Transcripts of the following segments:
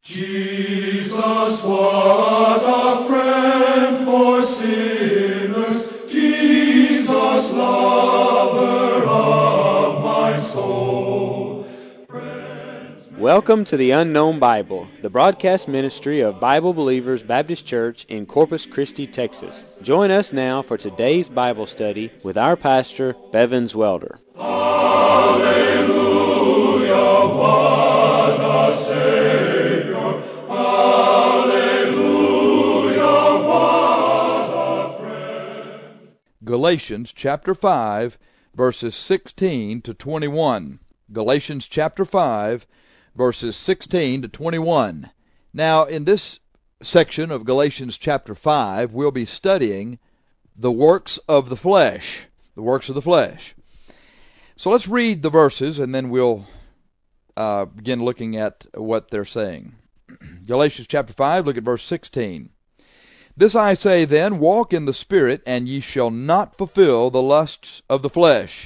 Jesus, what a friend for sinners, Jesus, lover of my soul. Welcome to the Unknown Bible, the broadcast ministry of Bible Believers Baptist Church in Corpus Christi, Texas. Join us now for today's Bible study with our pastor, Bevins Welder. Hallelujah, what a Savior. Hallelujah, what a friend. Galatians chapter 5, verses 16 to 21. Galatians chapter 5, verses 16 to 21. Now, in this section of Galatians chapter 5, we'll be studying the works of the flesh. The works of the flesh. So let's read the verses, and then we'll begin looking at what they're saying. Galatians chapter 5, look at verse 16. This I say then, walk in the Spirit, and ye shall not fulfill the lusts of the flesh.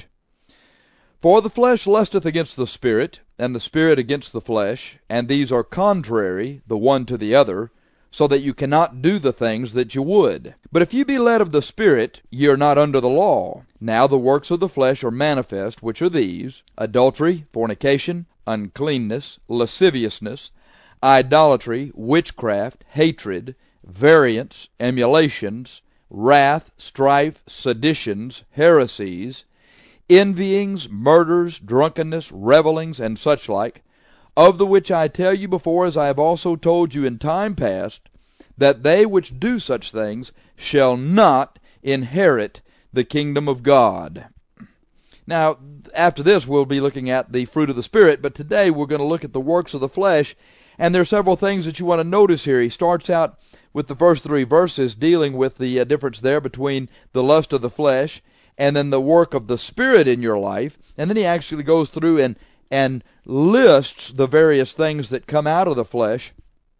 For the flesh lusteth against the Spirit, and the Spirit against the flesh, and these are contrary the one to the other, so that you cannot do the things that you would. But if ye be led of the Spirit, ye are not under the law. Now the works of the flesh are manifest, which are these: adultery, fornication, uncleanness, lasciviousness, idolatry, witchcraft, hatred, variance, emulations, wrath, strife, seditions, heresies, envyings, murders, drunkenness, revellings, and such like, of the which I tell you before, as I have also told you in time past, that they which do such things shall not inherit the kingdom of God. Now, after this, we'll be looking at the fruit of the Spirit, but today we're going to look at the works of the flesh, and there are several things that you want to notice here. He starts out with the first three verses dealing with the difference there between the lust of the flesh and then the work of the Spirit in your life, and then he actually goes through and lists the various things that come out of the flesh,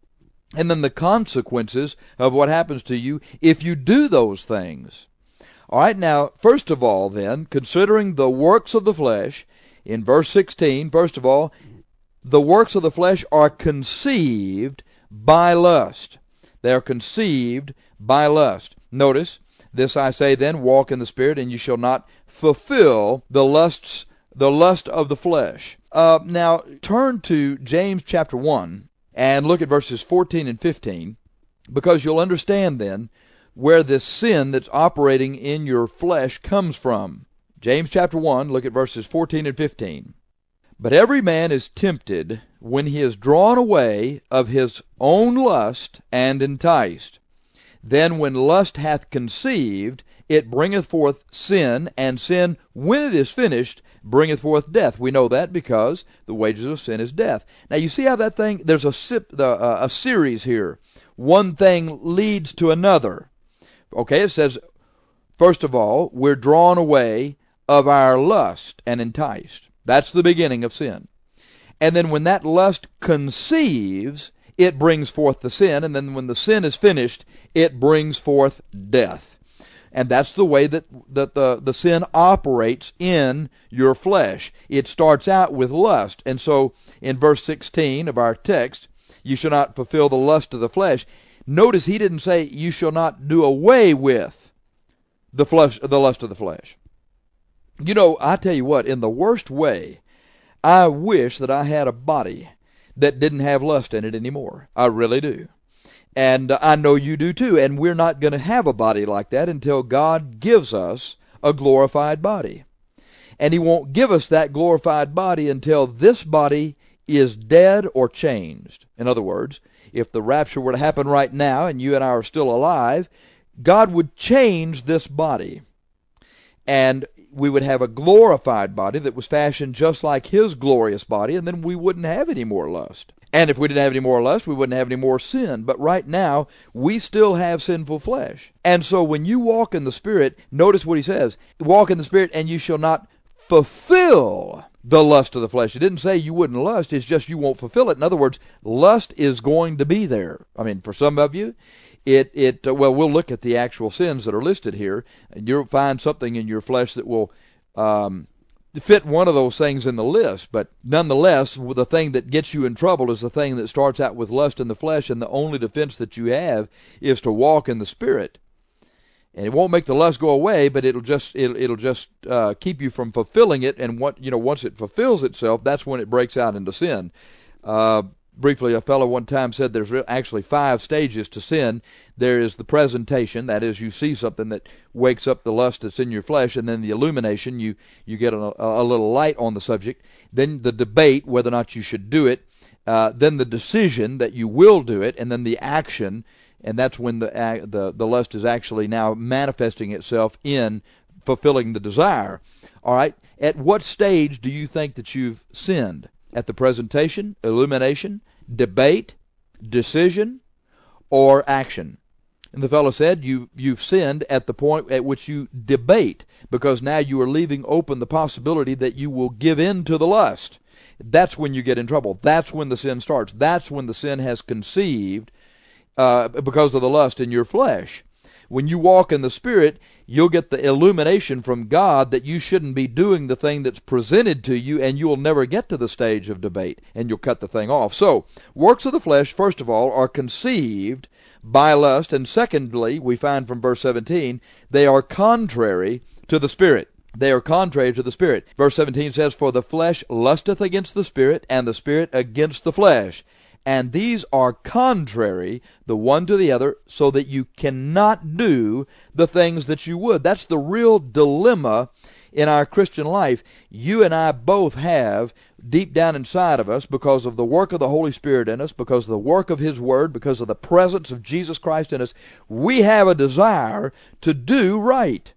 and then the consequences of what happens to you if you do those things. All right, now, first of all, then, considering the works of the flesh, in verse 16, first of all, the works of the flesh are conceived by lust. They are conceived by lust. Notice, this I say then, walk in the Spirit, and you shall not fulfill the lust of the flesh. Now, turn to James chapter 1 and look at verses 14 and 15, because you'll understand then where this sin that's operating in your flesh comes from. James chapter 1, look at verses 14 and 15. But every man is tempted when he is drawn away of his own lust and enticed. Then when lust hath conceived, it bringeth forth sin, and sin, when it is finished, bringeth forth death. We know that because the wages of sin is death. Now you see how that thing, there's a series here. One thing leads to another. Okay, it says, first of all, we're drawn away of our lust and enticed. That's the beginning of sin. And then when that lust conceives, it brings forth the sin, and then when the sin is finished, it brings forth death. And that's the way that the sin operates in your flesh. It starts out with lust. And so in verse 16 of our text, you shall not fulfill the lust of the flesh. Notice he didn't say you shall not do away with the lust of the flesh. You know, I tell you what, in the worst way, I wish that I had a body that didn't have lust in it anymore. I really do. And I know you do too. And we're not going to have a body like that until God gives us a glorified body. And he won't give us that glorified body until this body is dead or changed. In other words, if the rapture were to happen right now and you and I are still alive, God would change this body. And we would have a glorified body that was fashioned just like his glorious body, and then we wouldn't have any more lust. And if we didn't have any more lust, we wouldn't have any more sin. But right now, we still have sinful flesh. And so when you walk in the Spirit, notice what he says. Walk in the Spirit, and you shall not fulfill the lust of the flesh. It didn't say you wouldn't lust, it's just you won't fulfill it. In other words, lust is going to be there. I mean, for some of you, well, we'll look at the actual sins that are listed here, and you'll find something in your flesh that will fit one of those things in the list, but nonetheless, the thing that gets you in trouble is the thing that starts out with lust in the flesh, and the only defense that you have is to walk in the Spirit. And it won't make the lust go away, but it'll just keep you from fulfilling it. And once it fulfills itself, that's when it breaks out into sin. Briefly, a fellow one time said there's actually 5 stages to sin. There is the presentation, that is, you see something that wakes up the lust that's in your flesh, and then the illumination, you get a little light on the subject. Then the debate, whether or not you should do it. Then the decision that you will do it, and then the action. And that's when the lust is actually now manifesting itself in fulfilling the desire. All right? At what stage do you think that you've sinned? At the presentation, illumination, debate, decision, or action? And the fellow said, you've sinned at the point at which you debate, because now you are leaving open the possibility that you will give in to the lust. That's when you get in trouble. That's when the sin starts. That's when the sin has conceived because of the lust in your flesh. When you walk in the Spirit, you'll get the illumination from God that you shouldn't be doing the thing that's presented to you, and you'll never get to the stage of debate, and you'll cut the thing off. So, works of the flesh, first of all, are conceived by lust, and secondly, we find from verse 17, they are contrary to the Spirit. They are contrary to the Spirit. Verse 17 says, "For the flesh lusteth against the Spirit, and the Spirit against the flesh. And these are contrary the one to the other, so that you cannot do the things that you would." That's the real dilemma in our Christian life. You and I both have, deep down inside of us, because of the work of the Holy Spirit in us, because of the work of His Word, because of the presence of Jesus Christ in us, we have a desire to do right.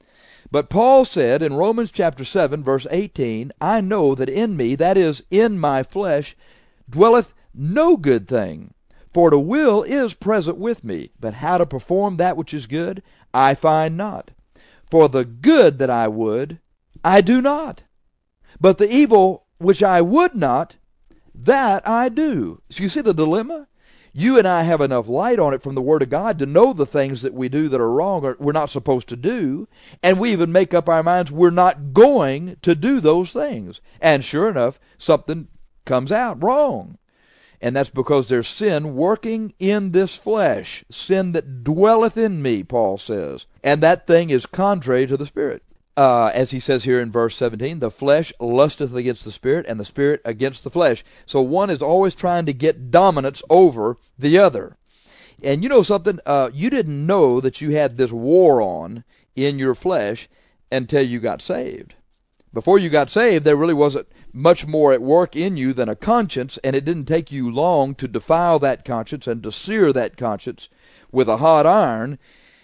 But Paul said in Romans chapter 7, verse 18, "I know that in me, that is, in my flesh, dwelleth no good thing. For the will is present with me, but how to perform that which is good, I find not. For the good that I would, I do not. But the evil which I would not, that I do." So you see the dilemma? You and I have enough light on it from the Word of God to know the things that we do that are wrong or we're not supposed to do, and we even make up our minds we're not going to do those things. And sure enough, something comes out wrong. And that's because there's sin working in this flesh, sin that dwelleth in me, Paul says. And that thing is contrary to the Spirit. As he says here in verse 17, "The flesh lusteth against the Spirit, and the Spirit against the flesh." So one is always trying to get dominance over the other. And you know something? You didn't know that you had this war on in your flesh until you got saved. Before you got saved, there really wasn't much more at work in you than a conscience, and it didn't take you long to defile that conscience and to sear that conscience with a hot iron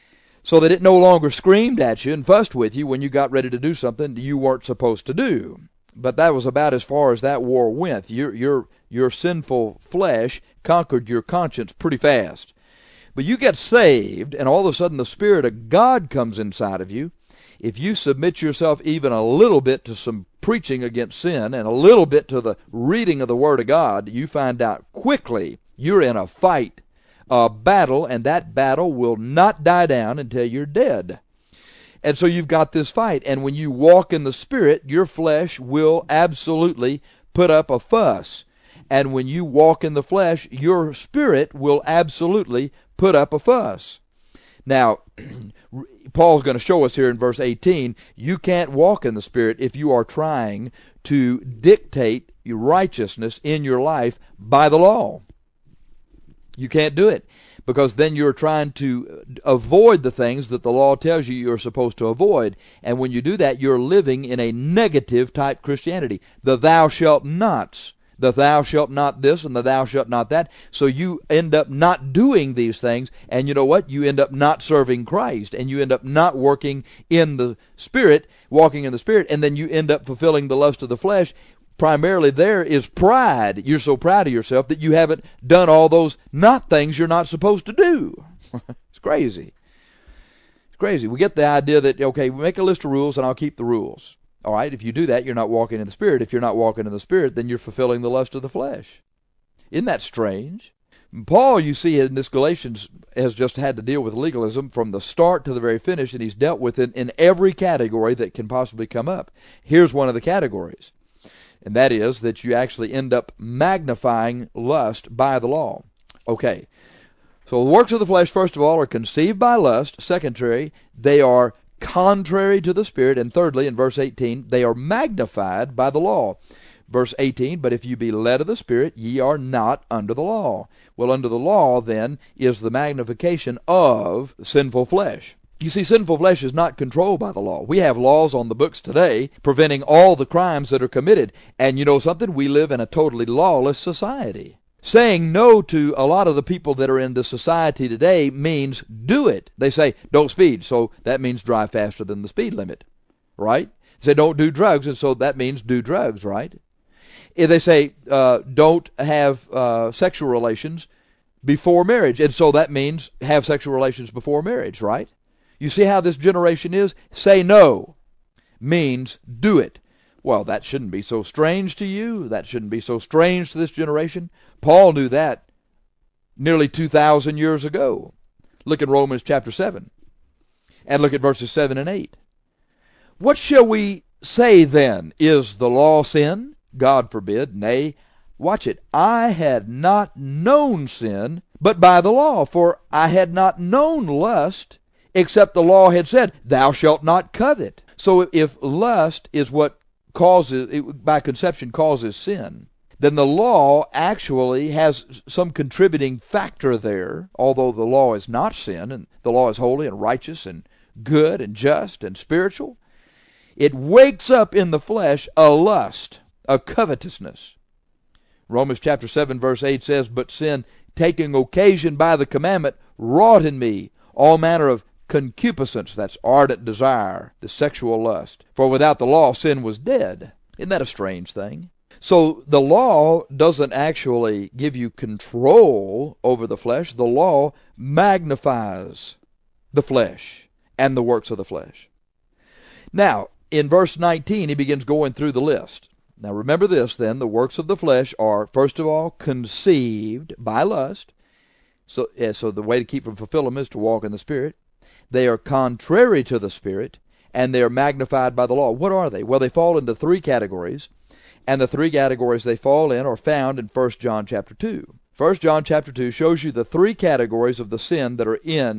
so that it no longer screamed at you and fussed with you when you got ready to do something you weren't supposed to do. But that was about as far as that war went. Your sinful flesh conquered your conscience pretty fast. But you get saved, and all of a sudden the Spirit of God comes inside of you. If you submit yourself even a little bit to some preaching against sin and a little bit to the reading of the Word of God, you find out quickly you're in a fight, a battle, and that battle will not die down until you're dead. And so you've got this fight, and when you walk in the Spirit, your flesh will absolutely put up a fuss. And when you walk in the flesh, your spirit will absolutely put up a fuss. Now, Paul's going to show us here in verse 18, you can't walk in the Spirit if you are trying to dictate righteousness in your life by the law. You can't do it, because then you're trying to avoid the things that the law tells you you're supposed to avoid. And when you do that, you're living in a negative type Christianity. The thou shalt nots. The thou shalt not this and the thou shalt not that. So you end up not doing these things, and you know what? You end up not serving Christ, and you end up not working in the Spirit, walking in the Spirit, and then you end up fulfilling the lust of the flesh. Primarily there is pride. You're so proud of yourself that you haven't done all those not things you're not supposed to do. It's crazy. It's crazy. We get the idea that, okay, we make a list of rules and I'll keep the rules. All right, if you do that, you're not walking in the Spirit. If you're not walking in the Spirit, then you're fulfilling the lust of the flesh. Isn't that strange? Paul, you see, in this Galatians, has just had to deal with legalism from the start to the very finish, and he's dealt with it in every category that can possibly come up. Here's one of the categories, and that is that you actually end up magnifying lust by the law. Okay, so the works of the flesh, first of all, are conceived by lust. Secondly, they are contrary to the Spirit. And thirdly, in verse 18, they are magnified by the law. Verse 18, but if you be led of the Spirit, ye are not under the law. Well, under the law, then, is the magnification of sinful flesh. You see, sinful flesh is not controlled by the law. We have laws on the books today preventing all the crimes that are committed. And you know something? We live in a totally lawless society. Saying no to a lot of the people that are in the society today means do it. They say, don't speed, so that means drive faster than the speed limit, right? They say, don't do drugs, and so that means do drugs, right? If they say, don't have sexual relations before marriage, and so that means have sexual relations before marriage, right? You see how this generation is? Say no means do it. Well, that shouldn't be so strange to you. That shouldn't be so strange to this generation. Paul knew that nearly 2,000 years ago. Look at Romans chapter 7, and look at verses 7 and 8. What shall we say then? Is the law sin? God forbid. Nay, watch it. I had not known sin, but by the law. For I had not known lust, except the law had said, thou shalt not covet. So if lust is what causes, by conception causes sin, then the law actually has some contributing factor there, although the law is not sin, and the law is holy and righteous and good and just and spiritual. It wakes up in the flesh a lust, a covetousness. Romans chapter 7 verse 8 says, but sin, taking occasion by the commandment, wrought in me all manner of concupiscence, that's ardent desire, the sexual lust. For without the law, sin was dead. Isn't that a strange thing? So the law doesn't actually give you control over the flesh. The law magnifies the flesh and the works of the flesh. Now, in verse 19, he begins going through the list. Now remember this then, the works of the flesh are, first of all, conceived by lust. So the way to keep from fulfilling them is to walk in the Spirit. They are contrary to the Spirit, and they are magnified by the law. What are they? Well, they fall into three categories, and the three categories they fall in are found in 1 John chapter 2. 1 John chapter 2 shows you the three categories of the sins that are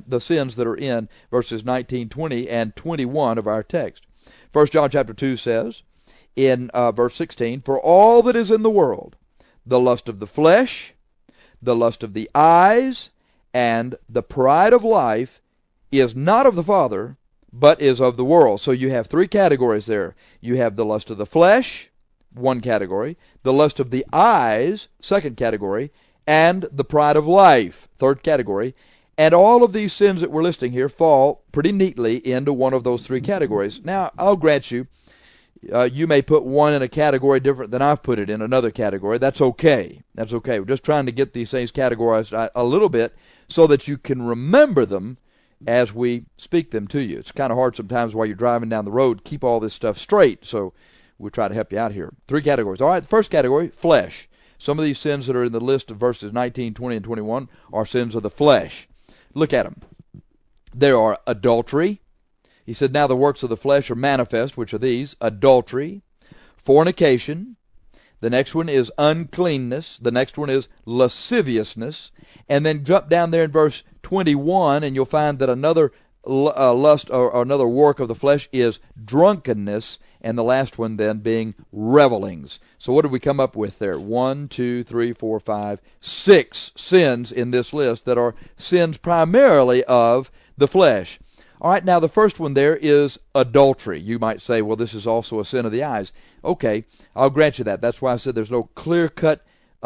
in verses 19, 20, and 21 of our text. 1 John chapter 2 says, in verse 16, for all that is in the world, the lust of the flesh, the lust of the eyes, and the pride of life is not of the Father, but is of the world. So you have three categories there. You have the lust of the flesh, one category, the lust of the eyes, second category, and the pride of life, third category. And all of these sins that we're listing here fall pretty neatly into one of those three categories. Now, I'll grant you, you may put one in a category different than I've put it in another category. That's okay. That's okay. We're just trying to get these things categorized a little bit so that you can remember them as we speak them to you. It's kind of hard sometimes while you're driving down the road, keep all this stuff straight. So we'll try to help you out here. Three categories. All right, the first category, flesh. Some of these sins that are in the list of verses 19, 20, and 21 are sins of the flesh. Look at them. There are adultery. He said, now the works of the flesh are manifest, which are these: adultery, fornication. The next one is uncleanness. The next one is lasciviousness. And then jump down there in verse 21, and you'll find that another lust or another work of the flesh is drunkenness, and the last one then being revelings. So what did we come up with there? 1, 2, 3, 4, 5, 6 sins in this list that are sins primarily of the flesh. All right, now the first one there is adultery. You might say, well, this is also a sin of the eyes. Okay, I'll grant you that. That's why I said there's no clear-cut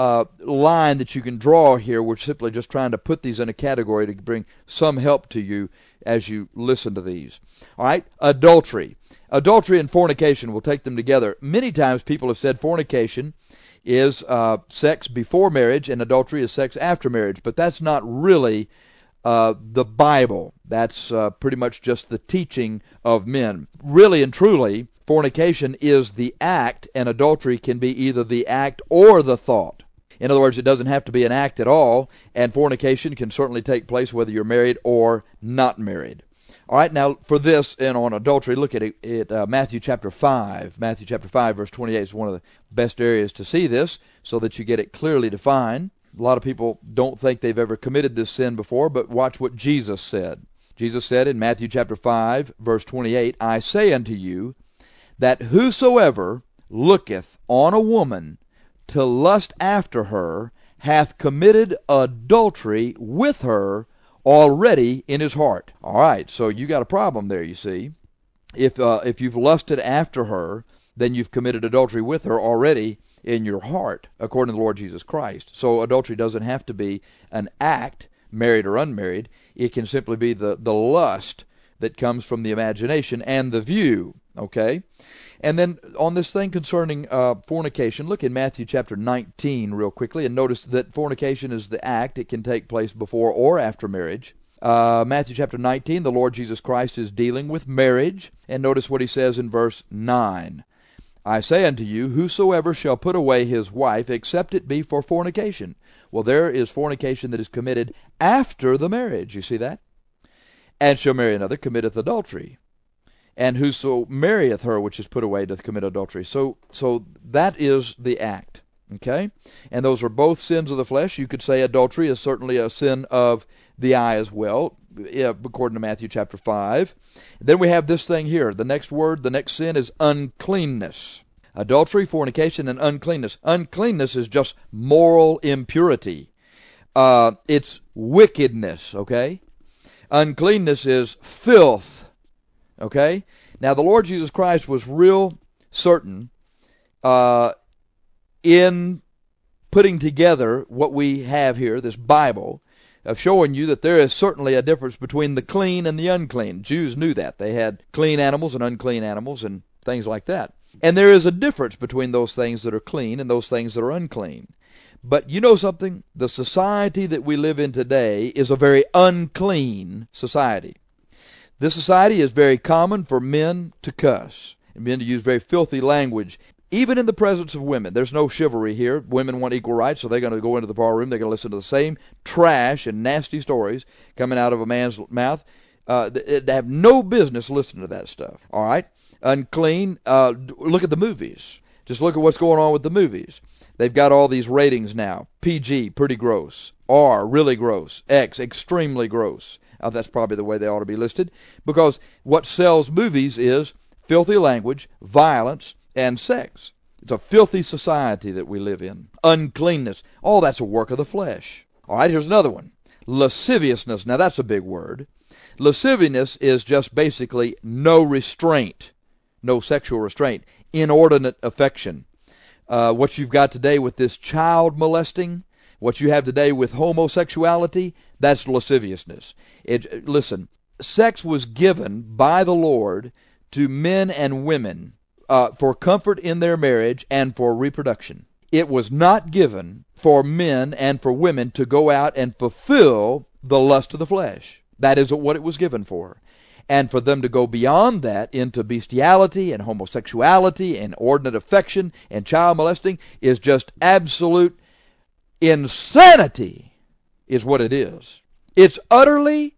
line that you can draw here. We're simply just trying to put these in a category to bring some help to you as you listen to these. All right, adultery. Adultery and fornication, we'll take them together. Many times people have said fornication is sex before marriage and adultery is sex after marriage, but that's not really the Bible. That's pretty much just the teaching of men. Really and truly, fornication is the act, and adultery can be either the act or the thought. In other words, it doesn't have to be an act at all, and fornication can certainly take place whether you're married or not married. All right, now for this and on adultery, look at it, Matthew chapter 5. Matthew chapter 5, verse 28 is one of the best areas to see this so that you get it clearly defined. A lot of people don't think they've ever committed this sin before, but watch what Jesus said. Jesus said in Matthew chapter 5, verse 28, I say unto you, that whosoever looketh on a woman to lust after her hath committed adultery with her already in his heart. All right, so you got a problem there, you see. If you've lusted after her, then you've committed adultery with her already in your heart, according to the Lord Jesus Christ. So adultery doesn't have to be an act, married or unmarried. It can simply be the lust that comes from the imagination and the view, okay? And then on this thing concerning fornication, look in Matthew chapter 19 real quickly, and notice that fornication is the act. It can take place before or after marriage. Matthew chapter 19, the Lord Jesus Christ is dealing with marriage, and notice what he says in verse 9. I say unto you, whosoever shall put away his wife, except it be for fornication. Well, there is fornication that is committed after the marriage. You see that? And shall marry another, committeth adultery. And whoso marrieth her which is put away doth commit adultery. So that is the act. Okay? And those are both sins of the flesh. You could say adultery is certainly a sin of the eye as well, according to Matthew chapter 5. Then we have this thing here. The next word, the next sin is uncleanness. Adultery, fornication, and uncleanness. Uncleanness is just moral impurity. It's wickedness, okay? Uncleanness is filth. Okay? Now, the Lord Jesus Christ was real certain in putting together what we have here, this Bible, of showing you that there is certainly a difference between the clean and the unclean. Jews knew that. They had clean animals and unclean animals and things like that. And there is a difference between those things that are clean and those things that are unclean. But you know something? The society that we live in today is a very unclean society. This society is very common for men to cuss, and men to use very filthy language, even in the presence of women. There's no chivalry here. Women want equal rights, so they're going to go into the bar room. They're going to listen to the same trash and nasty stories coming out of a man's mouth. They have no business listening to that stuff. All right? Unclean. Look at the movies. Just look at what's going on with the movies. They've got all these ratings now. PG, pretty gross. R, really gross. X, extremely gross. That's probably the way they ought to be listed, because what sells movies is filthy language, violence, and sex. It's a filthy society that we live in. Uncleanness. All that's a work of the flesh. All right, here's another one. Lasciviousness. Now, that's a big word. Lasciviousness is just basically no restraint, no sexual restraint, inordinate affection. What you've got today with this child molesting, what you have today with homosexuality, that's lasciviousness. Listen, sex was given by the Lord to men and women for comfort in their marriage and for reproduction. It was not given for men and for women to go out and fulfill the lust of the flesh. That isn't what it was given for. And for them to go beyond that into bestiality and homosexuality and inordinate affection and child molesting is just absolute insanity, is what it is. It's utterly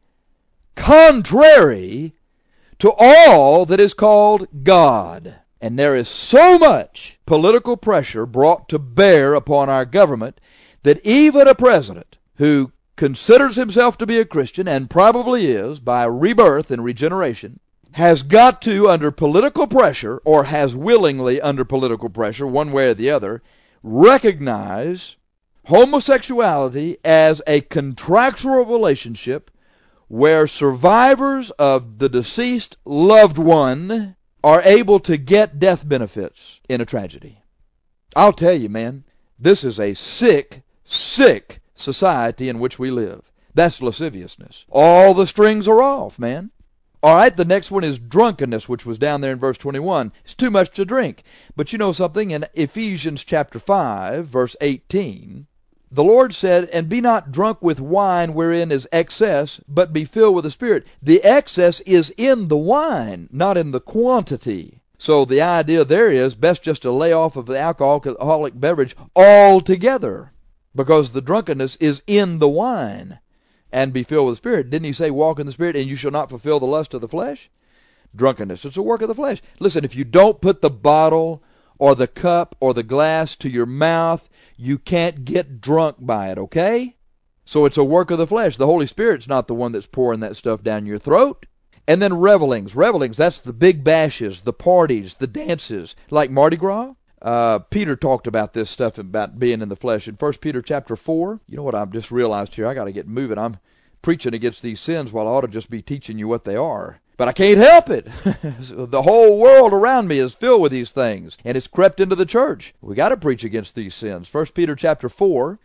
contrary to all that is called God. And there is so much political pressure brought to bear upon our government that even a president who considers himself to be a Christian, and probably is by rebirth and regeneration, has got to, under political pressure, or has willingly under political pressure, one way or the other, recognize homosexuality as a contractual relationship where survivors of the deceased loved one are able to get death benefits in a tragedy. I'll tell you, man, this is a sick, sick society in which we live. That's lasciviousness. All the strings are off, man. All right, the next one is drunkenness, which was down there in verse 21. It's too much to drink. But you know something? In Ephesians chapter 5, verse 18, the Lord said, "And be not drunk with wine wherein is excess, but be filled with the Spirit." The excess is in the wine, not in the quantity. So the idea there is best just to lay off of the alcoholic beverage altogether. because the drunkenness is in the wine. And be filled with the Spirit. Didn't he say, walk in the Spirit, and you shall not fulfill the lust of the flesh? Drunkenness, it's a work of the flesh. Listen, if you don't put the bottle or the cup or the glass to your mouth, you can't get drunk by it, okay? So it's a work of the flesh. The Holy Spirit's not the one that's pouring that stuff down your throat. And then revelings. Revelings, that's the big bashes, the parties, the dances, like Mardi Gras. Peter talked about this stuff about being in the flesh in 1 Peter chapter 4. You know what I've just realized here? I got to get moving. I'm preaching against these sins while I ought to just be teaching you what they are. But I can't help it. The whole world around me is filled with these things, and it's crept into the church. We got to preach against these sins. 1 Peter chapter 4,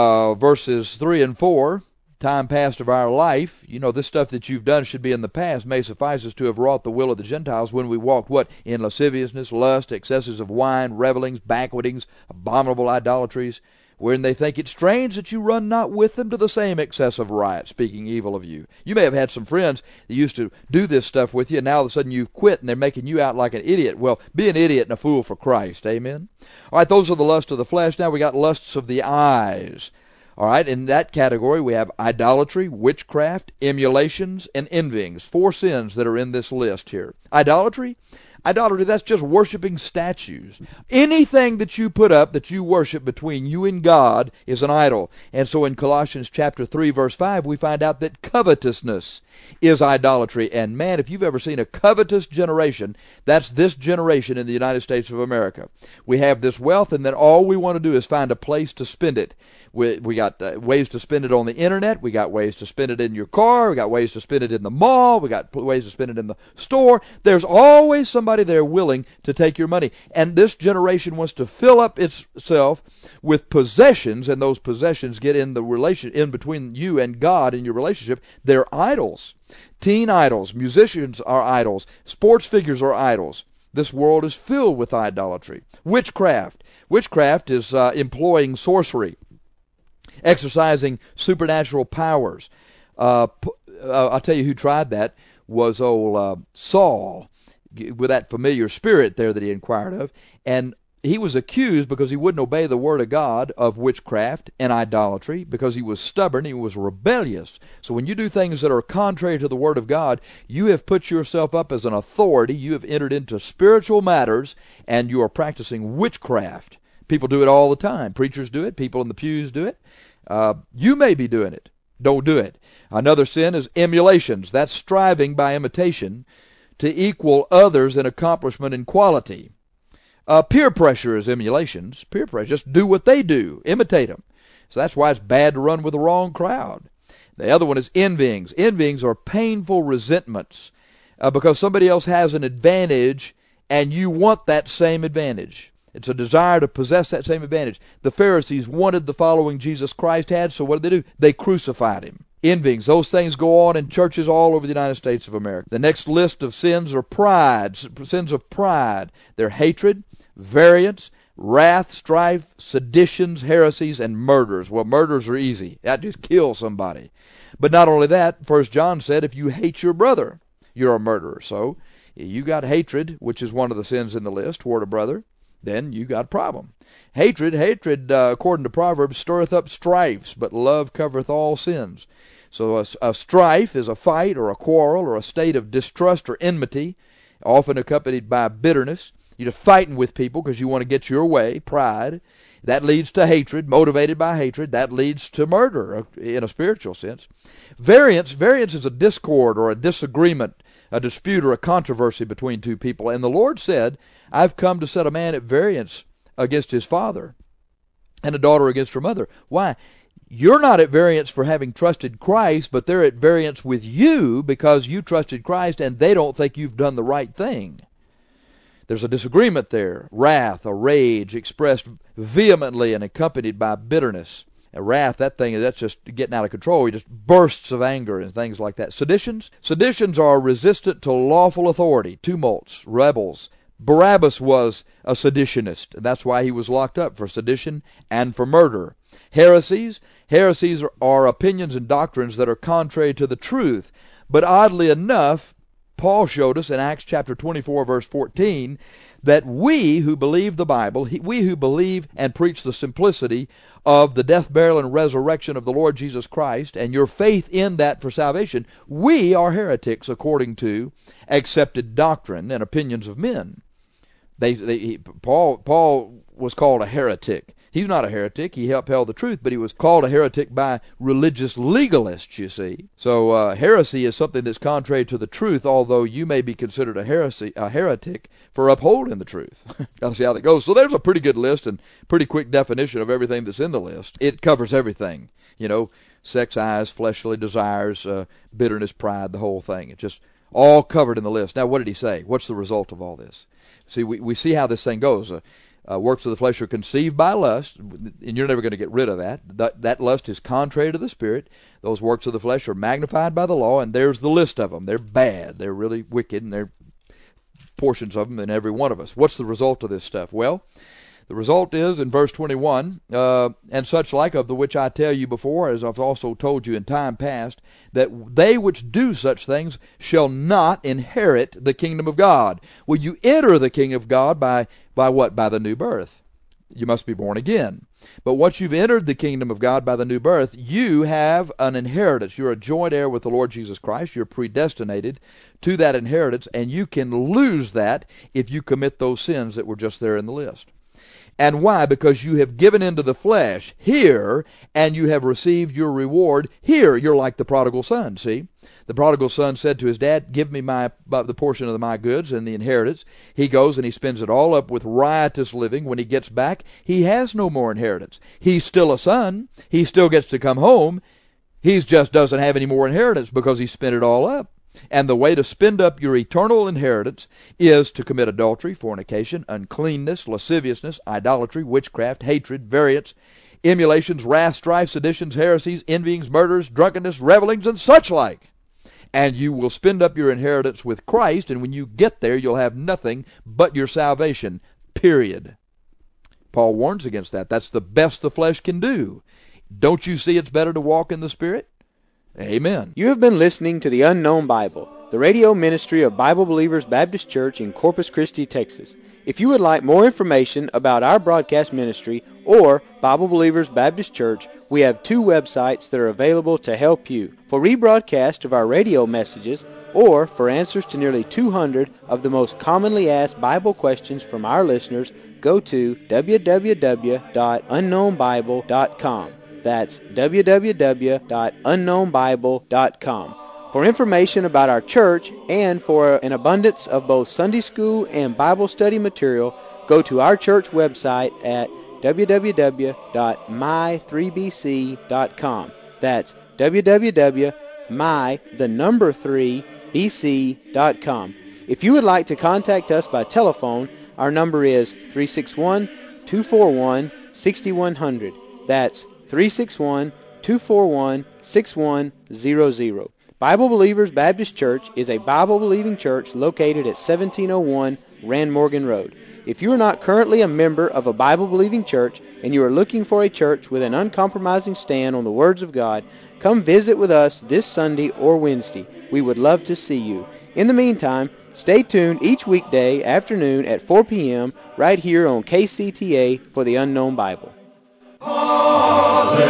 verses 3 and 4. Time past of our life, you know, this stuff that you've done should be in the past, may suffice us to have wrought the will of the Gentiles when we walked, what? In lasciviousness, lust, excesses of wine, revelings, banquetings, abominable idolatries, wherein they think it strange that you run not with them to the same excess of riot, speaking evil of you. You may have had some friends that used to do this stuff with you, and now all of a sudden you've quit, and they're making you out like an idiot. Well, be an idiot and a fool for Christ. Amen? All right, those are the lusts of the flesh. Now we got lusts of the eyes. All right, in that category we have idolatry, witchcraft, emulations, and envyings. 4 sins that are in this list here. Idolatry, that's just worshiping statues. Anything that you put up that you worship between you and God is an idol. And so in Colossians chapter 3, verse 5, we find out that covetousness is idolatry. And man, if you've ever seen a covetous generation, that's this generation in the United States of America. We have this wealth, and then all we want to do is find a place to spend it. We got ways to spend it on the internet. We got ways to spend it in your car. We got ways to spend it in the mall. We got ways to spend it in the store. There's always somebody there willing to take your money. And this generation wants to fill up itself with possessions, and those possessions get in the relation in between you and God in your relationship. They're idols. Teen idols, musicians are idols, sports figures are idols. This world is filled with idolatry. Witchcraft. Witchcraft is employing sorcery, exercising supernatural powers. I'll tell you who tried that was old Saul, with that familiar spirit there that he inquired of. And he was accused, because he wouldn't obey the word of God, of witchcraft and idolatry, because he was stubborn, he was rebellious. So when you do things that are contrary to the word of God, you have put yourself up as an authority, you have entered into spiritual matters, and you are practicing witchcraft. People do it all the time. Preachers do it. People in the pews do it. You may be doing it. Don't do it. Another sin is emulations. That's striving by imitation to equal others in accomplishment and quality. Peer pressure is emulations. Peer pressure. Just do what they do. Imitate them. So that's why it's bad to run with the wrong crowd. The other one is envyings. Envyings are painful resentments because somebody else has an advantage and you want that same advantage. It's a desire to possess that same advantage. The Pharisees wanted the following Jesus Christ had, so what did they do? They crucified him. Envyings, those things go on in churches all over the United States of America. The next list of sins are pride, sins of pride. They're hatred, variance, wrath, strife, seditions, heresies, and murders. Well, murders are easy. That just kills somebody. But not only that, 1 John said, if you hate your brother, you're a murderer. So you got hatred, which is one of the sins in the list, toward a brother. Then you got a problem. Hatred, according to Proverbs, stirreth up strifes, but love covereth all sins. So a strife is a fight or a quarrel or a state of distrust or enmity, often accompanied by bitterness. You're fighting with people because you want to get your way, pride. That leads to hatred, motivated by hatred. That leads to murder in a spiritual sense. Variance is a discord or a disagreement, a dispute or a controversy between two people. And the Lord said, I've come to set a man at variance against his father and a daughter against her mother. Why? You're not at variance for having trusted Christ, but they're at variance with you because you trusted Christ and they don't think you've done the right thing. There's a disagreement there. Wrath, a rage expressed vehemently and accompanied by bitterness. Wrath, that's just getting out of control. He just bursts of anger and things like that. Seditions are resistant to lawful authority, tumults, rebels. Barabbas was a seditionist, and that's why he was locked up, for sedition and for murder. Heresies are opinions and doctrines that are contrary to the truth. But oddly enough, Paul showed us in Acts chapter 24, verse 14, that we who believe the Bible, we who believe and preach the simplicity of the death, burial, and resurrection of the Lord Jesus Christ, and your faith in that for salvation, we are heretics according to accepted doctrine and opinions of men. Paul was called a heretic. He's not a heretic. He upheld the truth, but he was called a heretic by religious legalists, you see. So heresy is something that's contrary to the truth, although you may be considered a heretic for upholding the truth. Got to see how that goes. So there's a pretty good list and pretty quick definition of everything that's in the list. It covers everything, sex, eyes, fleshly desires, bitterness, pride, the whole thing. It's just all covered in the list. Now, what did he say? What's the result of all this? See, we see how this thing goes. Works of the flesh are conceived by lust, and you're never going to get rid of that. That lust is contrary to the Spirit. Those works of the flesh are magnified by the law, and there's the list of them. They're bad. They're really wicked, and there are portions of them in every one of us. What's the result of this stuff? Well, the result is, in verse 21, and such like of the which I tell you before, as I've also told you in time past, that they which do such things shall not inherit the kingdom of God. Well, you enter the kingdom of God by what? By the new birth. You must be born again. But once you've entered the kingdom of God by the new birth, you have an inheritance. You're a joint heir with the Lord Jesus Christ. You're predestinated to that inheritance, and you can lose that if you commit those sins that were just there in the list. And why? Because you have given into the flesh here, and you have received your reward here. You're like the prodigal son, see? The prodigal son said to his dad, give me the portion of my goods and the inheritance. He goes and he spends it all up with riotous living. When he gets back, he has no more inheritance. He's still a son. He still gets to come home. He just doesn't have any more inheritance because he spent it all up. And the way to spend up your eternal inheritance is to commit adultery, fornication, uncleanness, lasciviousness, idolatry, witchcraft, hatred, variance, emulations, wrath, strife, seditions, heresies, envyings, murders, drunkenness, revellings, and such like. And you will spend up your inheritance with Christ, and when you get there, you'll have nothing but your salvation, period. Paul warns against that. That's the best the flesh can do. Don't you see it's better to walk in the Spirit? Amen. You have been listening to The Unknown Bible, the radio ministry of Bible Believers Baptist Church in Corpus Christi, Texas. If you would like more information about our broadcast ministry or Bible Believers Baptist Church, we have 2 websites that are available to help you. For rebroadcast of our radio messages or for answers to nearly 200 of the most commonly asked Bible questions from our listeners, go to www.unknownbible.com. That's www.unknownbible.com. For information about our church and for an abundance of both Sunday school and Bible study material, go to our church website at www.my3bc.com. That's www.my3bc.com. If you would like to contact us by telephone, our number is 361-241-6100. That's 361-241-6100. Bible Believers Baptist Church is a Bible-believing church located at 1701 Rand Morgan Road. If you are not currently a member of a Bible-believing church and you are looking for a church with an uncompromising stand on the words of God, come visit with us this Sunday or Wednesday. We would love to see you. In the meantime, stay tuned each weekday afternoon at 4 p.m. right here on KCTA for the Unknown Bible. Hallelujah.